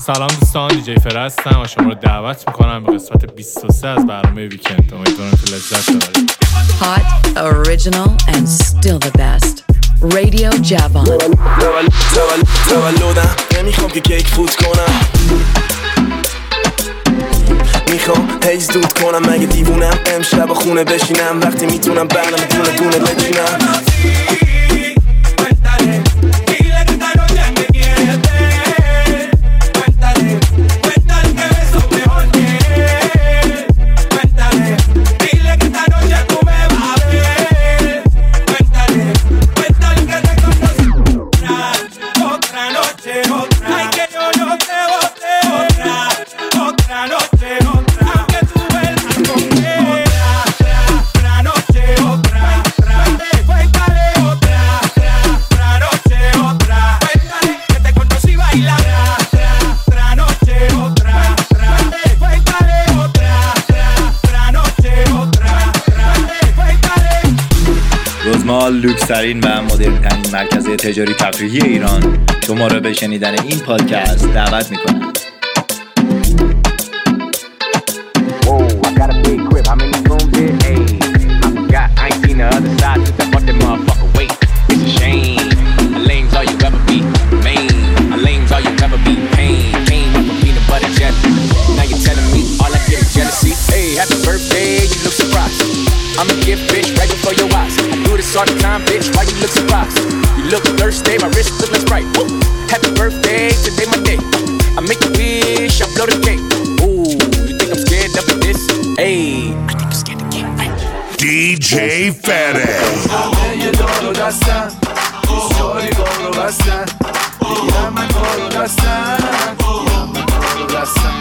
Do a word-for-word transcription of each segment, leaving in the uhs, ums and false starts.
سلام دوستان، دیجی فر هستم و شما رو دعوت میکنم به قسمت بیست و سه از برنامه ویکند. امیدوارم که لذت ببرید. Hot, original and still the best. Radio Javon. تولدم نمیخوام که کیک فوت کنم، میخوام هیز دود کنم. مگه دیوونم امشب خونه بشینم وقتی میتونم برنامه دونه دونه بچینم. روزمال لوکس‌ترین و مدرن‌ترین مرکز تجاری تفریحی ایران شما را به شنیدن این پادکست دعوت می‌کند. I'ma give bitch right before your eyes. I do this all the time, bitch. Why you look surprised? You look thirsty, my wrist look like Sprite. Woo. Happy birthday, today my day. I make a wish, I blow the cake. Ooh, you think I'm scared of this? Hey, I think I'm scared to get right. دی جی Fede. همه دارو دستن، دوستاری بارو بستن، دیگرم من کارو دستن، دیگرم من کارو دستن.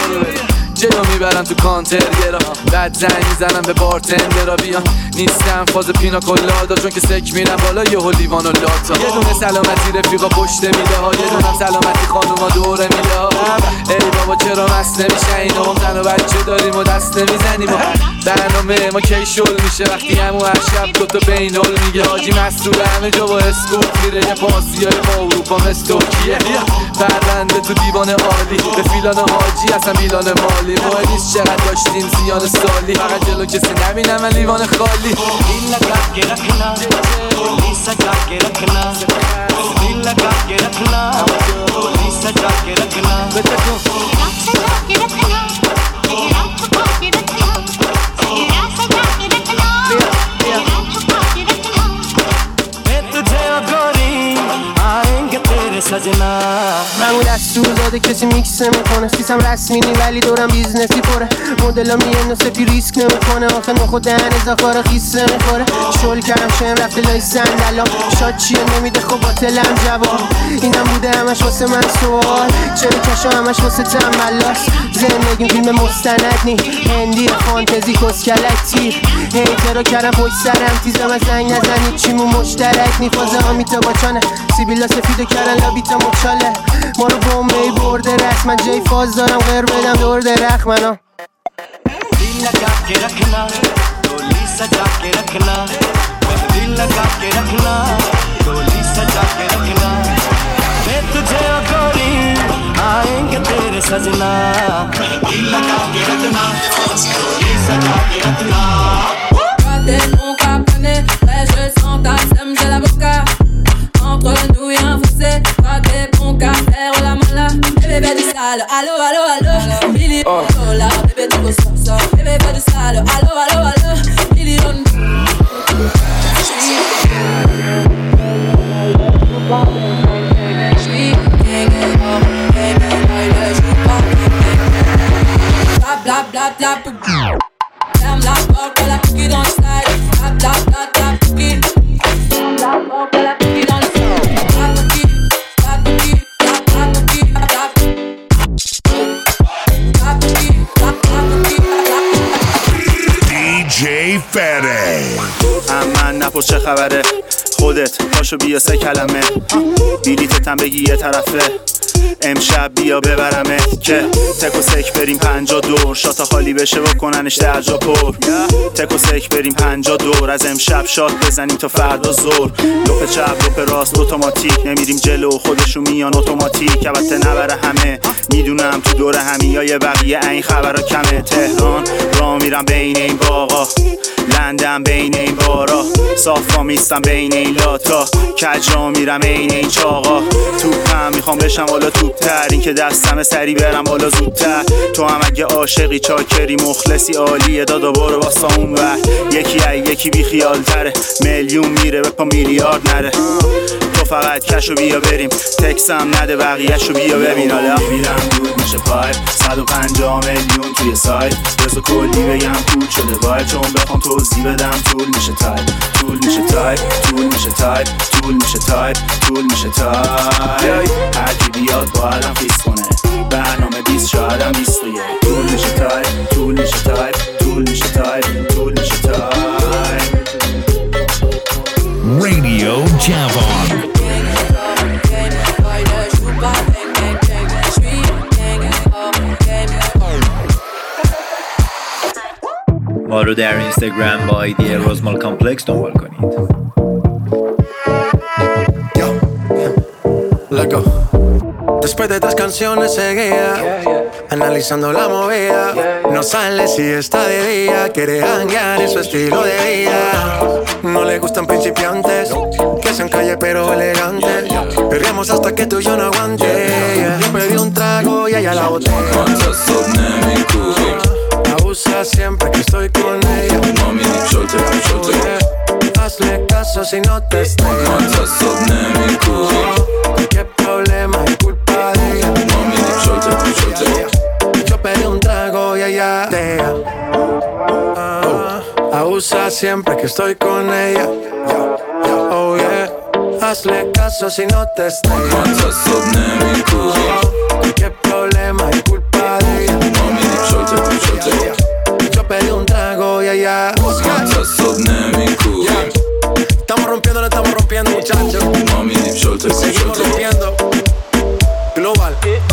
جلو میبرم تو کانتر گرا، بعد زنگ میزنم به بارتندرا بیان. نیستم فاز پینا کلادا چون که سک میرم بالا یهو لیوان و لاتا. یه دونه سلامتی رفیقا پشت میده ها، یه دونه سلامتی خانوما دوره میده ها. ای بابا چرا مست نمیشه اینا، هم زن و بچه داریم و دست نمیزنیم. برنامه ما کی شل میشه وقتی همو هر شب دوتا بینال میگه. حاجی مسئول همه جا با اسکوت میره، یه پاسیای با اروپا مثل ترکیه. پرنده تو دیوان عالی به فیلان حاجی اصلا میلان مالی. مهم نیست چقدر داشتیم زیان سالی، فقط جلو کسی نبینم من لیوان خالی. दिल लगा के रखना, गोली सजा के रखना, दिल लगा के रखना, गोली सजा के रखना, रात सजा के रखना, रात छुपा के रखना, रात सजा के रखना, रात छुपा के रखना. मैं तुझे और गोरी आएंगे तेरे सजना. معمول دستور داده کسی میکس نمیکنه، سیستم رسمی نی ولی دورم بیزنسی پره. مدلا میان سپی ریسک نمیکنه، آخه نخود دهن ازاخاره خیس نمیخوره. شل کردم شم رفته لای صندلام، شاد چیه نمیده خب باطلم جواب. اینم بوده همش واسه من سوال، چرا کشا همش واسه تنبلاس. زندگیم فیلم مستند نی، هندی فانتزی کسکلک تیر. هیترا کردم پشت سرم تیزم از زنگ نزنید چیمون مشترک نی. فازه آمیتا باچانه سیبیلا سفیدو کردن لابیتا مچاله. ما رو بومبی برده رسم، من جای فاز دارم غیر بدم دور درخ منو. दिल लगा के रखना, गोली सजा के रखना, दिल लगा के रखना, गोली सजा के रखना. मैं तुझे और गोरी आएंगे तेरे सजना. दिल लगा के रखना, गोली सजा के रखना. T'es mon caponet, ouais je sens ta sème, j'ai l'avocat. Entre nous y'a un fossé, toi t'es bon qu'à faire la mala. Bébé fais du sale, allo allo allo, Billy Lola, bébé tu veux ça ça. Bébé fais du sale, allo allo allo, Billy on. J'suis gang et mort, baby boy ne joue pas. Bla bla bla bla bla. Ferme la porte, la cookie dans le slide. Bla bla bla bla cookie. Ferme la porte, la cookie dans le slide. Bla cookie, bla cookie, bla bla cookie, bla bla. Bla cookie, bla bla cookie, bla bla. دی جی Fede. اما نپرس چه خبره، خودت پاشو بیا سه کلمه. بیلیتتم بگی یه طرفه، امشب بیا ببرمت که تک و سک بریم پنجا دور شاتا خالی بشه و کننش در جا پر تک و سک بریم پنجا دور از امشب شات بزنیم تا فردا زور لپ چپ لپ راست اتوماتیک نمیریم جلو خودشون میان اتوماتیک البته نبره همه میدونم تو دور همیای بقیه این خبرها کمه تهران را میرم بین این باغا لندن بین این بارا صافا میستم بین این لاتا کج را میرم این این چاقا توپم میخوام بشم بالا توپتر این که دستم سری برم بالا زودتر تو هم اگه عاشقی چاکری مخلصی عالیه دادا برو واسه اون ور یکی ای یکی بی خیال تره میلیون میره به پا میلیارد نره تو فقط کشو بیا بریم تکسم نده بقیهشو بیا ببین حالا میرم دود میشه پایپ صد و پنجاه میلیون توی سایت بزا کلی بگم پول شده باید چون بخوام توضیح بدم طول میشه تایپ طول میشه تایپ طول میشه تایپ طول میشه تایپ طول میشه تایپ هرکی بیاد با آدم خیس کنه برنامه بیست شاید هم بیست و یک طول میشه تایپ طول میشه تایپ طول میشه تایپ طول میشه تایپ Radio Javon. ما رو در اینستاگرام با آیدی روزمال کامپلکس دنبال کنید. Loco. Después de tres canciones seguía analizando la movida. No sale si está de día. Quiere hanguear en su estilo de vida. No le gustan principiantes que sean calle pero elegantes. Perreamos hasta que tú y yo no aguante. Yo pedí un trago y ella la botella. Abusa siempre que estoy con ella. Hazle caso si no te estrellas. ¿Qué problema es culpa de ella? Yo pedí un trago y ella tea. Ah, abusa siempre que estoy con ella. Oh yeah. Hazle caso si no te estrellas. ¿Qué problema es culpa de ella? Yo pedí un trago y ella estamos rompiendo, no estamos rompiendo, muchachos. Seguimos rompiendo. Global.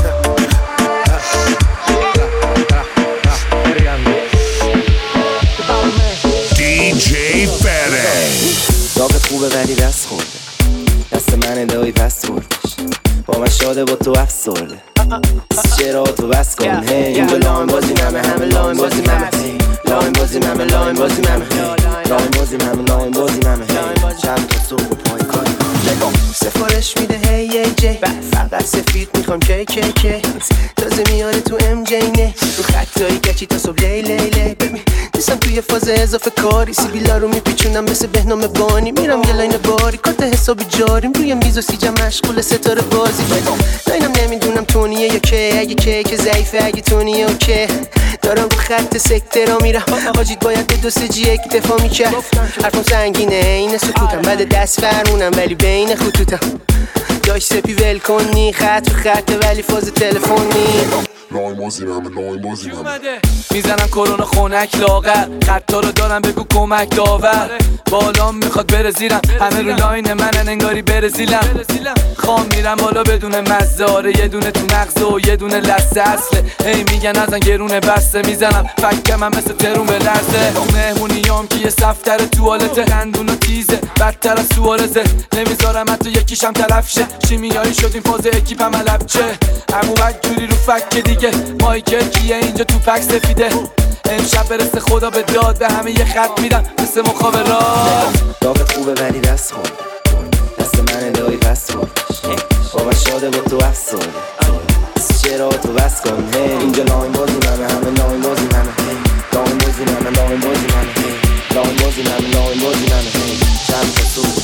دی جی Fede. داغت خوبه ولی دست خورده دست من دایی پس خوردش با من شاده با تو افسرده چرا تو بس کن هی اینجا لاین بازی ممه همه لاین بازی ممه لاین بازی ممه لاین بازی ممه لاین بازی ممه لاین بازی ممه چند تا صبح و پای کاری سفارش میده هی ای جی فقط سفید میخوام کی کی کی تازه میاره تو ام جی نه رو خطایی گچی تا صبح لی لی لی ببین نیستم توی فاز اضافه کاری سیبیلا رو میپیچونم مثل بهنام بانی میرم یه لاین باری کارت حسابی جاریم روی میز و سیجم مشغول ستاره بازی لاینم نمیدونم تونیه یا که اگه که که ضعیفه اگه تونیه اوکی دارم رو خط سکته را میرم حاجید باید به دو سه جی یک دفاع میکرد حرفم سنگینه این سکوتم بعد دست فرمونم ولی بین خطوطم داشت سپی ول کنی خط رو خطه ولی فاز تلفنی لاین بازی ممه لاین بازی ممه میزنم کرونا خونک لاغر خطا رو دارم بگو کمک داور بالام میخواد بره زیرم همه رو لاین منن انگاری برزیلم خوام میرم بالا بدون مزه آره یه دونه تو نقضه و یه دونه لسه اصله هی میگن ازن گرونه بسته میزنم فکم هم مثل ترون به لرزه مهمونیام که یه صفتر توالته خندون و تیزه بدتر از سوارزه نمیذارم حتی یکیشم طرف شه شیمیایی شد این فاز اکیپم علب چه همون وقت جوری رو فکر دیگه مایکل کیه اینجا تو پک سفیده امشب برسه خدا به داد به همه یه خط میدم مثل مخابرات داغت خوبه ولی دست خورده دست من دایی پس خوردش با من شاده با تو افسرده چرا تو بس کن هی اینجا لاین بازی ممه همه لاین بازی ممه لاین بازی ممه لاین بازی ممه لاین بازی ممه لاین بازی ممه چند تا صبح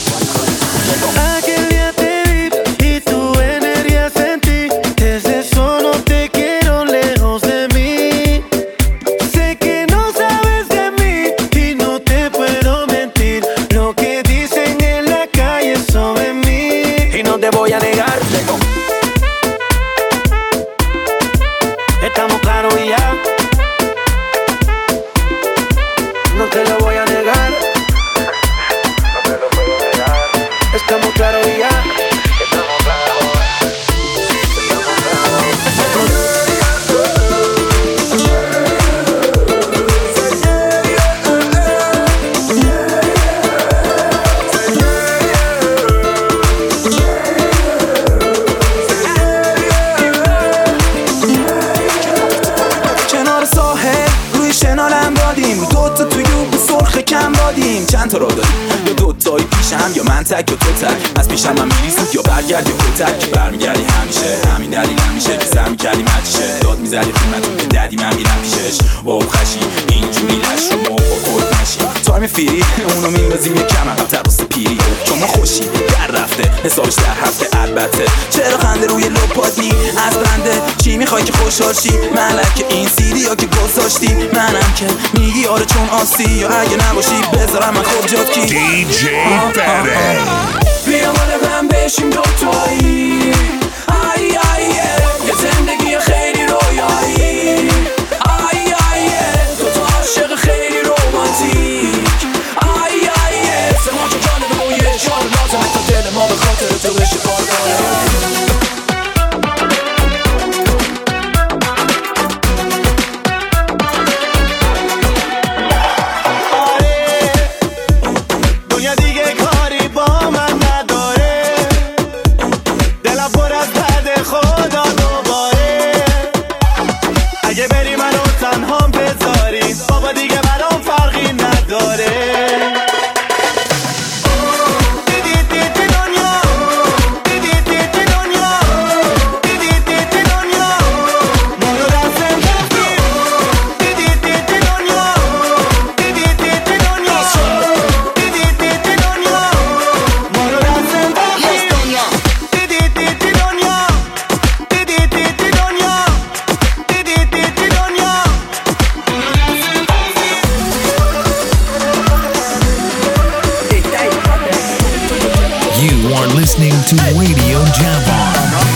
Aquel día te vi y tu energía sentí desde solo te quiero lejos de mí sé que no sabes de mí y no te puedo mentir lo que dicen en la calle sobre mí y no te voy a negar estamos claros y ya no te lo voy a negar no te lo puedo negar estamos claros y رفتیم چند تا راه داریم، یا دو تایی پیشم یا من تک یا تو تک، از پیشم من میری زود یا برگرد یا کتک، برمیگردی همیشه همین دلیل همیشه که سر میکردی مچشه، داد میزدی خونتون که دردی من میرم پیشش، واو خشی اینجوری لش رو موقع خود نشی، تایم فیری اونو میندازیم یه کم عقب‌تر واسه پیری، شما خوشی در رفته حسابش در هفته، البته چرا خنده روی لپات نی از بنده، چی میخوای که خوشحال شی ملک این سیدی ها که گذاشتی، منم که میگی آره چون آسی، یا اگه نباشی بذارم من خود جات کی دی جی فره بیا مال من بشیم دوتایی، ای ای یه زندگی خیلی رویایی، ای ای تو تو عاشق خیلی رومانتیک، ای ای سه ما که جانب و یه جان لازمه تا دل ما به خاطر تو بشه بارگانه. To Radio Javon.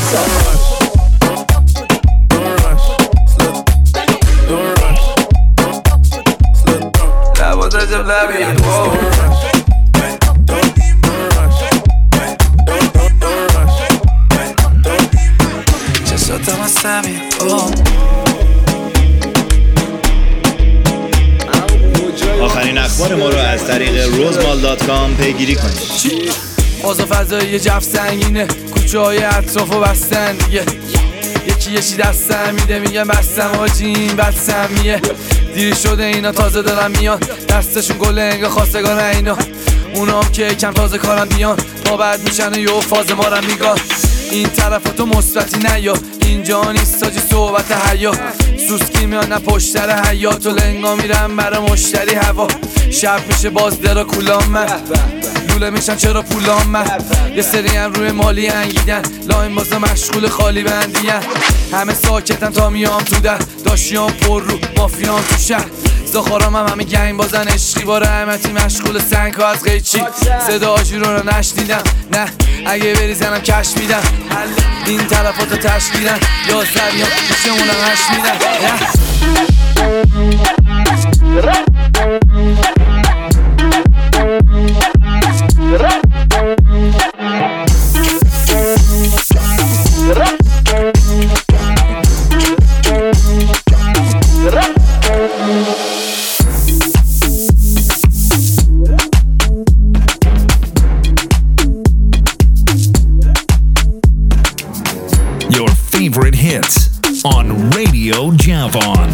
آخرین اخبار ما رو از طریق روزمال دات کام پیگیری کنید. اوضاع فضایی جف سنگینه، کوچه های اطراف و بستن دیگه، یکی یکی دستم میده میگم بستم آجی این بد سمیه، دیر شده اینا تازه دارن میان، دستشون گل انگا خواستگان اینا، اونا هم که کم تازه کارن بیان، ما بعد میشن یه فاز ما رو میگن، این طرف تو مثبتی نیا، اینجا نیست آجی صحبت حیا، سوسکی میان نه پشتر حیات و لنگا میرم برا مشتری هوا، شب میشه باز درا کولام من لوله میشن چرا پولام من، یه سری هم روی مالی انگیدن، لاین بازا مشغول خالی بندیان، همه ساکتن تا میام تو در، داشیام پر رو مافیام تو شهر، زخارام هم همه گنگ بازن عشقی با رحمتی مشغول سنگ ها از قیچی، صدا آجی رو رو نشنیدم، نه اگه بری زنم کش میدم، این طرفات تشکیدن، یا زریان میشه اونم هش میدن. Your favorite hits on Radio Javon.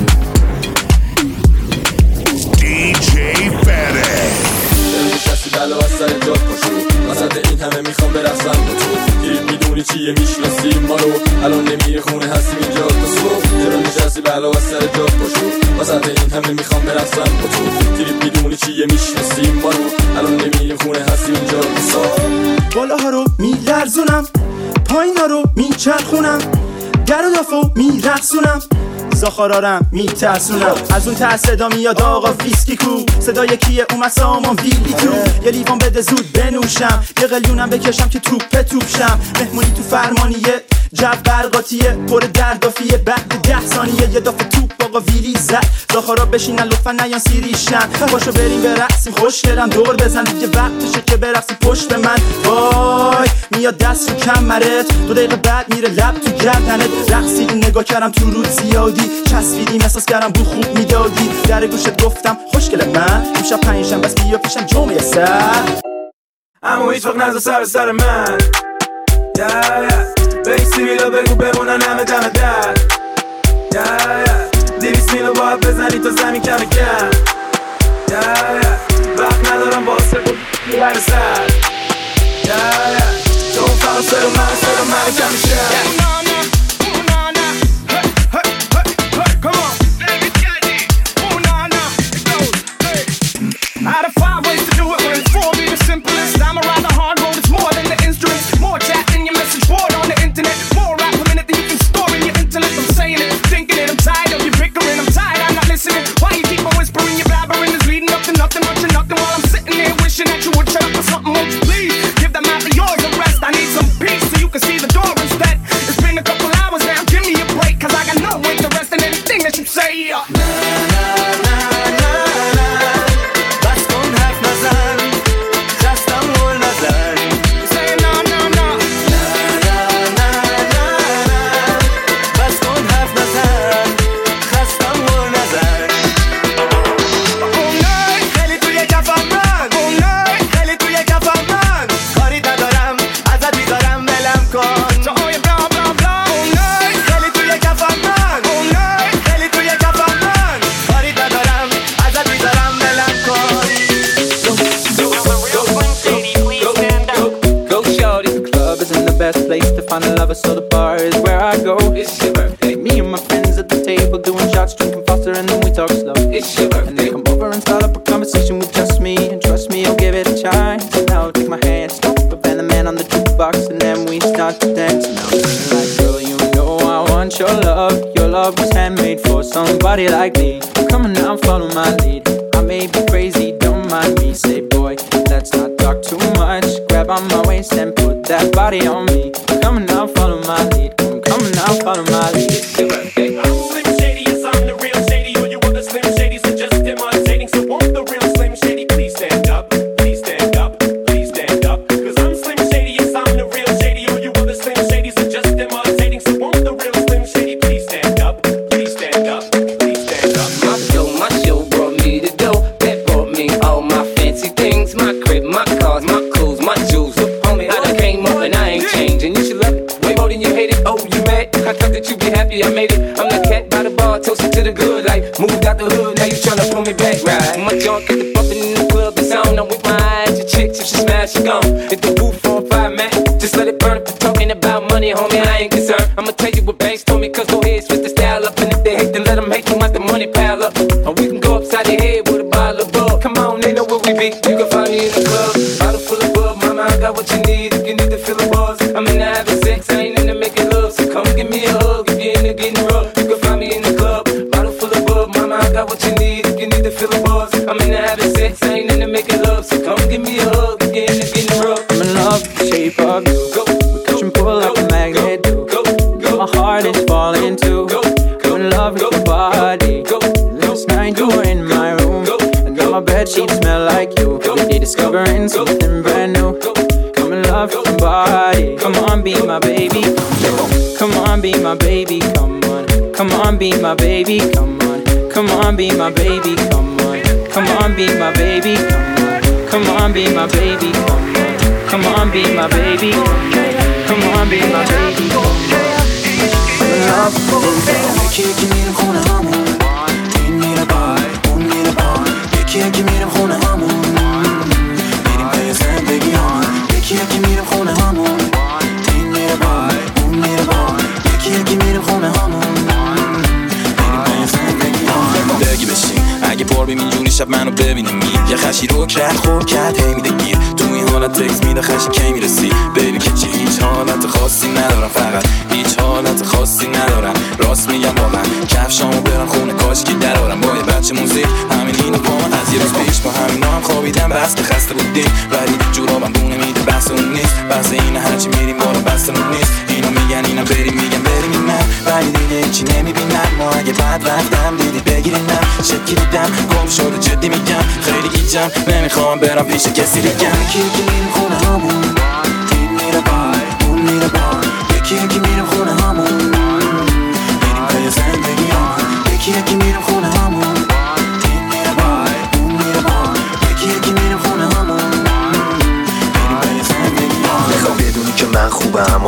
دی جی Fede. کسی بلا از سر جاد پاشو وسط این همه میخوام برقصم با تو، گیرید میدونی چیه میشناسیم ما رو، الان نمیره خونه هستیم اینجا تا صبح، چرا نشستی بلا از سر جاد پاشو وسط این همه میخوام برقصم با تو، گیرید میدونی چیه میشناسیم ما رو، الان نمیره خونه هستیم اینجا تا صبح، بالاها رو میلرزونم پایینا رو میچرخونم، در و دافو میرقصونم، زاخارارم میترسونم، از اون ته صدا میاد آقا ویسکی کو، صدای کیه اومد سامان ویلی تو، یه لیوان بده زود بنوشم، یه قلیونم بکشم که توپ توپ شم، مهمونی تو فرمانیه جو برقاتیه پر دردافیه، بعد ده ثانیه یه دافه توپ آقا ویلی زد، زاخارا بشینن لطفا نیان سیریشن، باشو بریم برقصیم خوشگلم دور بزن دیگه وقتشه که برقصی پشت من، وای میاد دست رو کمرت، دو دقیقه بعد میره لب تو گردنت، رقصیدی نگاه کردم تو رود زیادی، چسبیدیم احساس کردم بو خوب میدادی، در گوشت گفتم خوشگل من امشب پنجشنبه بس بیا پیشم جمعه سر، اما هیچ وقت نذار سر سر من، به این سیویلا بگو بمونن همه دم در، دیویس میلو باید بزنی تا زمین کم کم، وقت ندارم واسه بود برسد تو فقط سر من سر من کم میشه Out of five ways to do it, but it's four be the simplest. I'm a rather hard road, it's more than the instruments. More chat than your message board on the internet. More rap per minute than you can store in your intellect. I'm saying it, thinking it, I'm tired of you bickering. I'm tired, I'm not listening. Why you keep on whispering, your blabbering is leading up to nothing, much of nothing. While I'm sitting there wishing that you would shut up for something, won't you please? Give that mouth of yours a rest. I need some peace so you can see the door instead. It's been a couple hours now, give me a break, cause I got no interest in anything that you say. uh. Find a lover, so the bar is where I go. It's your birthday. Me and my friends at the table doing shots, drinking faster, and then we talk slow. It's your birthday. And they come over and start up a conversation with just me, and trust me, I'll give it a chance. And now I'll take my hand, stop, and the man on the jukebox, and then we start to dance. And now I'm like, girl, you know I want your love. Your love was handmade for somebody like me. Come on now, follow my lead. I may be crazy, don't mind me. Say, boy, let's not talk too much. Grab on my waist and put that body on me. Come on now, follow my lead. Come, come on now, follow my lead. It's your birthday. I'm Slim Shady, yes, I'm the real Shady. Or you other Slim Shadys are just imitating. So won't the real Slim Shady please stand up? Please stand up, please stand up. Cause I'm Slim Shady, yes, I'm the real Shady. Or you other Slim Shadys are just imitating. So won't the real Slim Shady please stand up? Please stand up, please stand up. My show, my show brought me the dough. That brought me all my fancy things. My crib, my cars, my clothes, my jewels. Look, homie, I done came up and I ain't changing. You should love it way more than you hate it. Oh, you mad? I thought that you be happy I made it. I'm the cat by the bar, toasted to the good life. Moved out the hood, now you tryna pull me back, right? My junk get the bumping in the club, it's on. I'm with my eyes, your chicks, if she smash, she gone. If the roof on fire, man, just let it burn. If you're talking about money, homie, I ain't concerned. I'ma tell you what banks told me, cause go ahead, switch the style up. And if they hate, then let them hate, them let the money pile up. Or we can go upside the head with a bottle of bug. Come on, they know where we be. You can find me in the club, bottle full of bug. Mama, I got what you need if you need to fill the bars. I'm in the having sex, I ain't in the making love. So come give me a hug if you're in the getting rough. You can find me in the club, bottle full of bug. Mama, I got what you need if you need to fill the bars. I'm in the having sex, I ain't in the making love. So come give me a hug if you're in the getting rough. I'm in love with the shape of you. Go, we push and pull like a magnet do. Go, go, my heart is falling too. I'm in love with your body. Last night you were in my room, and now my bed sheets smell like you. Every day discovering something brand new. I'm in love with your body. Come on, be my baby. Come on, be my baby. Come on. Come on, be my baby. Come on. Come on, be my baby. Come on. Come on, be my baby. Come on. Come on, be my baby. Come on. Come on, be my baby. Come on, be my baby. I'm in love with you. یکی یکی میرم خونه همون این میره بای اون میره بای یکی یکی میرم خونه همون میریم پی زندگی همون یکی یکی میرم خونه همون این میره بای اون میره بای یکی یکی میرم خونه همون میریم پی زندگی همون بگی بشین اگه بار بیم اینجوری شب منو ببینیم یه خشی رو کرد خور کرد هی میده گیر تو این حالت تکس میده خشی کی میرسی بیبی که چی هیچ حالت خاصی ندارم فقط هیچ حالت خاصی ندارم راست میگم واقعا کفشامو برم خونه کاش که درارم با یه بچه موزیک همین اینو با من از یه روز پیش با همینا هم خوابیدم بس که خسته بودیم ولی جورابم دونه میده بحث اون نیست بحث اینه هرچی میریم بالا بحث اون نیست اینا میگن اینا بریم میگن بریم اینم ولی دیگه هیچی نمیبینم ما اگه بد رفتم دیدی بگیرینم شکی دیدم گم شده جدی میگم خیلی گیجم نمیخوام برم پیش کسی دیگم یکی یکی میرم خونه همون این میره بای اون میره بای یکی یکی میرم خونه همون میریم پی زندگی همون یکی یکی میرم خونه همون این میره بای اون میره بای یکی یکی میرم خونه همون میریم پی زندگی همون میخوام بدونی که من خوبم آره خب مگه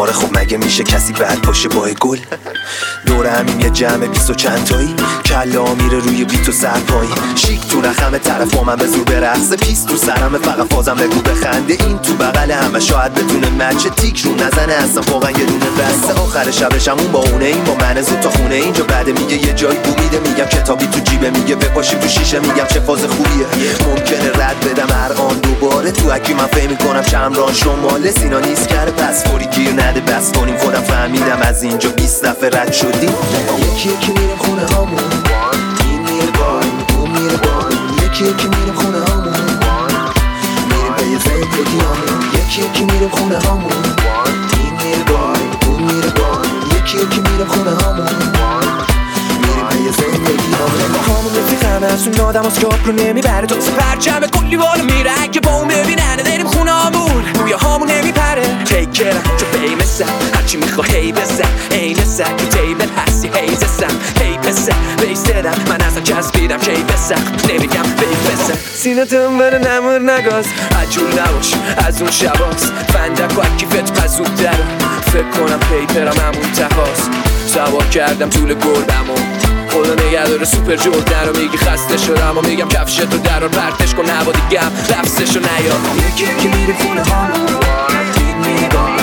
مگه میشه کسی بعد باشه با گل؟ دور همیم یه جمع بیست و چند تایی کلا میره روی بیت و سرپایی شیک تو رخم طرف با من به زور برقصه پیست تو سرمه فقط فازم بگو بخنده این تو بغل همه شاید بتونه مچه تیک رو نزنه اصلا واقعا یه دونه بسته آخر شبشم اون با اونه این با من زود تا خونه اینجا بعد میگه یه جایی بو میده میگم کتابی تو جیبه میگه بپاشیم تو شیشه میگم چه فاز خوبیه ممکنه رد بدم هر آن دوباره تو اکی من فهم میکنم چمران شماله سینا نیست کرده پس فوری گیر نده بس کنیم خودم فهمیدم از اینجا بیست دفعه رد شدیم یکی یکی میرم خونه هامون این میره باین اون میره باین یکی یکی میرم خونه هامون میریم به یه زندگی هامون یکی یکی میرم خونه هامون این میره باین اون میره باین یکی یکی میرم خونه هامون میریم به یه زندگی هامون هامون رفیقم از اون آدم از کاپ رو نمیبره تو پرچم کلی بالا میره اگه با اون ببیننه داریم خونه هامون بویا هامون نمیپره تیکرم تو فیمسم هرچی میخوا هی بزن این سر تو تیبل هستی هی زسم هی پسر بیستدم من ازم چسبیدم کی بسخ نمیگم بی بسر سینه تنبره نمور نگاز عجول نباش از اون شباس فندک و اکیفت پزود در فکر کنم پیپرم همون تخاص سوار کردم طول گربمو خدا نگه داره سوپر جردن رو میگی خسته شدم و میگم کفشتو درار پرتش کن هوا دیگم لفظشو نیار یکی یکی میره خونه هامون این میره باین